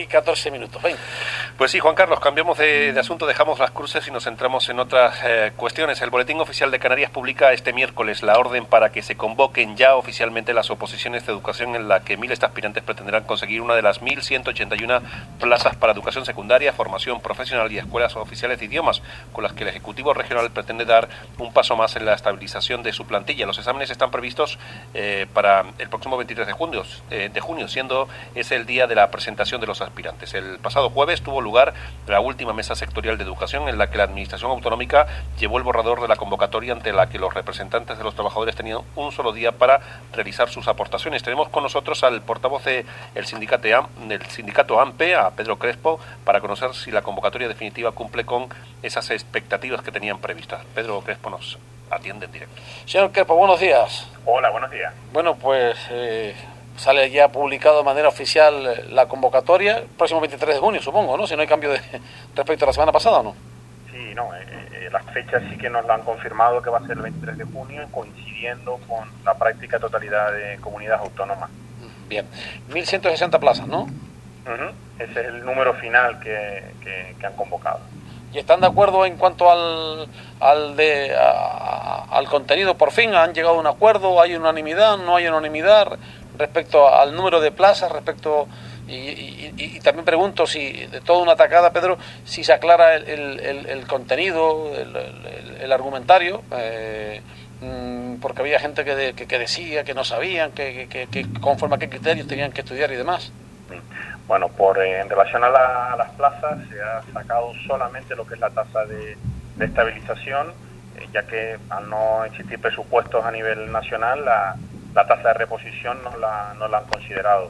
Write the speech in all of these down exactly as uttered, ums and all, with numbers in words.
y catorce minutos. Venga. Pues sí, Juan Carlos, cambiamos de, de asunto, dejamos las cruces y nos centramos en otras eh, cuestiones. El Boletín Oficial de Canarias publica este miércoles la orden para que se convoquen ya oficialmente las oposiciones de educación, en la que miles de aspirantes pretenderán conseguir una de las mil ciento ochenta y una plazas para educación secundaria, formación profesional y escuelas oficiales de idiomas, con las que el Ejecutivo Regional pretende dar un paso más en la estabilización de su plantilla. Los exámenes están previstos eh, para el próximo veintitrés de junio, eh, de junio, siendo ese el día de la presentación de los aspirantes. El pasado jueves tuvo lugar la última mesa sectorial de educación, en la que la Administración Autonómica llevó el borrador de la convocatoria, ante la que los representantes de los trabajadores tenían un solo día para realizar sus aportaciones. Tenemos con nosotros al portavoz del sindicato, del sindicato AMPE, a Pedro Crespo, para conocer si la convocatoria definitiva cumple con esas expectativas que tenían previstas. Pedro Crespo nos atiende en directo. Señor Crespo, buenos días. Hola, buenos días. Bueno, pues eh, sale ya publicado de manera oficial la convocatoria el próximo veintitrés de junio, supongo, ¿no? Si no hay cambio de respecto a la semana pasada, ¿o no? Sí, no, eh, eh, las fechas sí que nos la han confirmado, que va a ser el veintitrés de junio, coincidiendo con la práctica totalidad de comunidades autónomas. Bien, mil ciento sesenta plazas, ¿no? Uh-huh. Ese es el número final que, que, que han convocado. ¿Y están de acuerdo en cuanto al al de a, al contenido? Por fin han llegado a un acuerdo, hay unanimidad, no hay unanimidad respecto al número de plazas, respecto y, y, y, y también pregunto si de toda una tacada, Pedro, si se aclara el, el, el contenido, el, el, el argumentario, eh, porque había gente que, de, que, que decía que no sabían, que, que, que conforme a qué criterios tenían que estudiar y demás. Bueno, por eh, en relación a, la, a las plazas, se ha sacado solamente lo que es la tasa de, de estabilización, eh, ya que al no existir presupuestos a nivel nacional, la, la tasa de reposición no la, no la han considerado.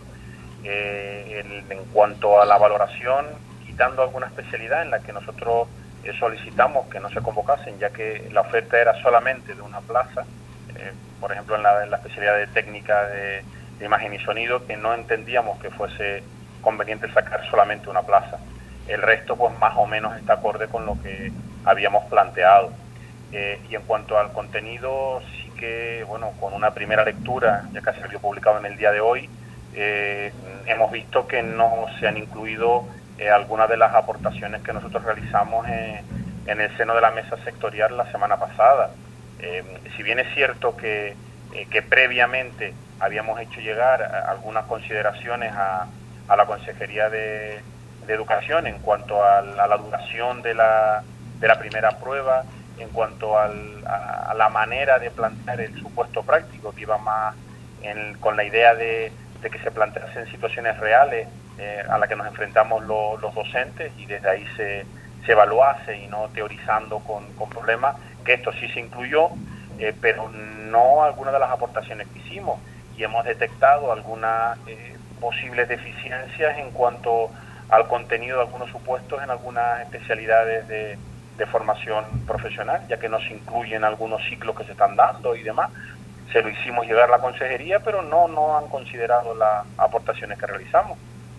Eh, el, en cuanto a la valoración, quitando alguna especialidad en la que nosotros eh, solicitamos que no se convocasen, ya que la oferta era solamente de una plaza, eh, por ejemplo en la, en la especialidad de técnica de, de imagen y sonido, que no entendíamos que fuese conveniente sacar solamente una plaza. El resto pues más o menos está acorde con lo que habíamos planteado. Eh, y en cuanto al contenido, sí que, bueno, con una primera lectura, ya casi salió publicado en el día de hoy, eh, hemos visto que no se han incluido eh, algunas de las aportaciones que nosotros realizamos en, en el seno de la mesa sectorial la semana pasada. Eh, si bien es cierto que, eh, que previamente habíamos hecho llegar algunas consideraciones a a la Consejería de, de Educación en cuanto a la, a la duración de la, de la primera prueba, en cuanto al, a, a la manera de plantear el supuesto práctico, que iba más en, con la idea de, de que se planteasen situaciones reales eh, a las que nos enfrentamos lo, los docentes, y desde ahí se, se evaluase y no teorizando con, con problemas, que esto sí se incluyó, eh, pero no algunas de las aportaciones que hicimos, y hemos detectado algunas eh, posibles deficiencias en cuanto al contenido de algunos supuestos en algunas especialidades de, de formación profesional, ya que no se incluyen algunos ciclos que se están dando y demás. Se lo hicimos llegar a la consejería, pero no, no han considerado las aportaciones que realizamos.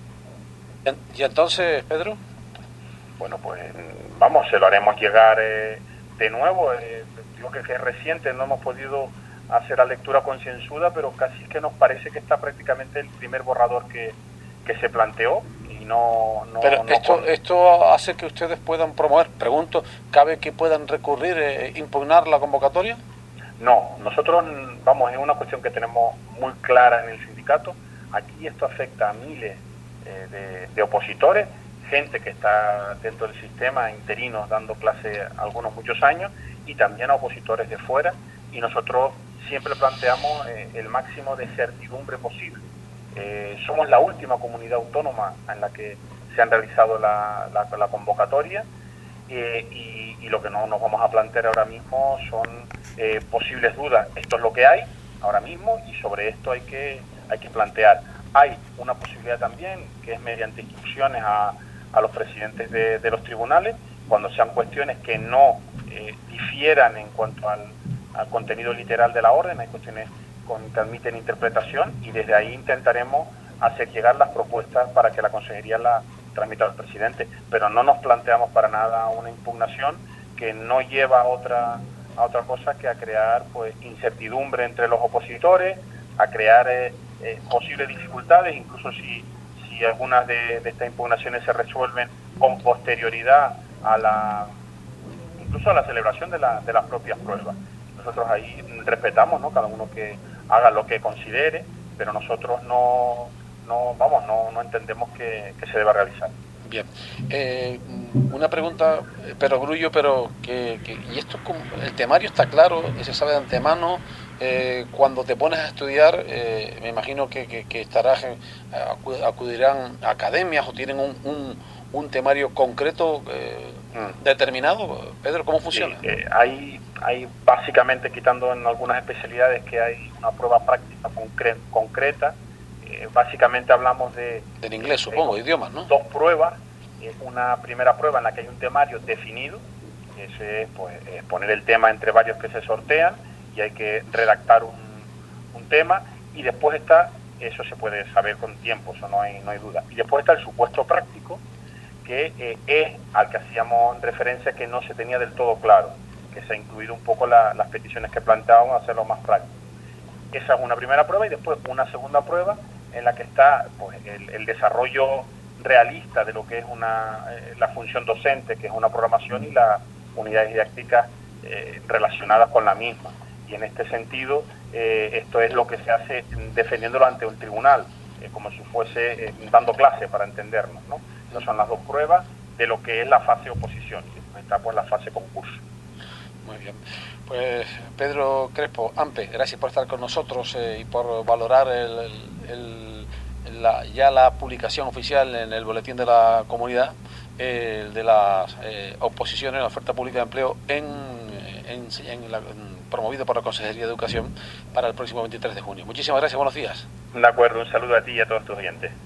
¿Y entonces, Pedro? Bueno, pues vamos, se lo haremos llegar eh, de nuevo. Eh, digo que, que es reciente, no hemos podido hacer la lectura concienzuda, pero casi que nos parece que está prácticamente el primer borrador que, que se planteó y no... no pero no esto con... esto hace que ustedes puedan promover, pregunto, ¿cabe que puedan recurrir, eh, impugnar la convocatoria? No, nosotros, vamos, es una cuestión que tenemos muy clara en el sindicato. Aquí esto afecta a miles eh, de, de opositores, gente que está dentro del sistema, interinos dando clase algunos muchos años, y también a opositores de fuera, y nosotros siempre planteamos eh, el máximo de certidumbre posible. Eh, somos la última comunidad autónoma en la que se han realizado la, la, la convocatoria, eh, y, y lo que no nos vamos a plantear ahora mismo son eh, posibles dudas. Esto es lo que hay ahora mismo, y sobre esto hay que, hay que plantear. Hay una posibilidad también, que es mediante instrucciones a, a los presidentes de, de los tribunales, cuando sean cuestiones que no eh, difieran en cuanto al al contenido literal de la orden. Hay cuestiones con, que admiten interpretación, y desde ahí intentaremos hacer llegar las propuestas para que la consejería la transmita al presidente, pero no nos planteamos para nada una impugnación que no lleva a otra, a otra cosa que a crear pues incertidumbre entre los opositores, a crear eh, eh, posibles dificultades, incluso si, si si algunas de, de estas impugnaciones se resuelven con posterioridad a la, incluso a la celebración de, la, de las propias pruebas. Nosotros ahí respetamos, ¿no?, cada uno que haga lo que considere, pero nosotros no, no vamos, no, no entendemos que, que se deba realizar. Bien, eh, una pregunta, pero grullo, pero que, que y esto, el temario está claro, se sabe de antemano. Eh, cuando te pones a estudiar, eh, me imagino que, que, que estarás, eh, acudirán a academias o tienen un, un, un temario concreto eh, mm. determinado. Pedro, ¿cómo funciona? Sí, eh, hay, hay básicamente, quitando en algunas especialidades, que hay una prueba práctica concre concreta. Eh, básicamente hablamos de... Del inglés, de, supongo, de idiomas, ¿no? Dos pruebas. Eh, una primera prueba en la que hay un temario definido, ese es pues, eh, poner el tema entre varios que se sortean, y hay que redactar un, un tema, y después está, eso se puede saber con tiempo, eso no hay, no hay duda, y después está el supuesto práctico, que eh, es al que hacíamos referencia, que no se tenía del todo claro, que se ha incluido un poco la, las peticiones que planteábamos, hacerlo más práctico. Esa es una primera prueba, y después una segunda prueba en la que está pues, el, el desarrollo realista de lo que es una, eh, la función docente, que es una programación, y las unidades didácticas eh, relacionadas con la misma. Y en este sentido, eh, esto es lo que se hace defendiéndolo ante un tribunal, eh, como si fuese eh, dando clase, para entendernos, ¿no? Esas son las dos pruebas de lo que es la fase oposición, y después está pues la fase concurso. Muy bien. Pues Pedro Crespo, AMPE, gracias por estar con nosotros eh, y por valorar el, el, el, la, ya la publicación oficial en el Boletín de la Comunidad eh, de las eh, oposiciones a la oferta pública de empleo en, en, en la, en, promovido por la Consejería de Educación para el próximo veintitrés de junio. Muchísimas gracias, buenos días. De acuerdo, un saludo a ti y a todos tus oyentes.